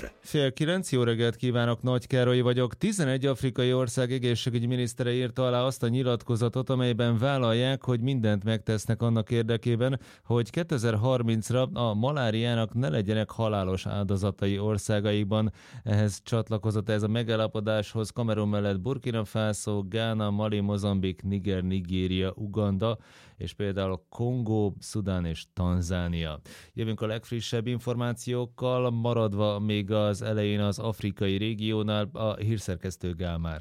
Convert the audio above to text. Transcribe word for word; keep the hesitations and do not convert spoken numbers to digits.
Gáspár. Fél kilenc, jó reggelt kívánok, Nagy Károly vagyok. tizenegy afrikai ország egészségügyi minisztere írta alá azt a nyilatkozatot, amelyben vállalják, hogy mindent megtesznek annak érdekében, hogy kétezer-harmincra a maláriának ne legyenek halálos áldozatai országaikban. Ehhez csatlakozott ez a megállapodáshoz Kamerun mellett Burkina Faso, Gána, Mali, Mozambik, Niger, Nigéria, Uganda, és például Kongó, Szudán és Tanzánia. Jövünk a legfrissebb információkkal, maradva még az elején az afrikai régiónál, a hírszerkesztő Gálmár.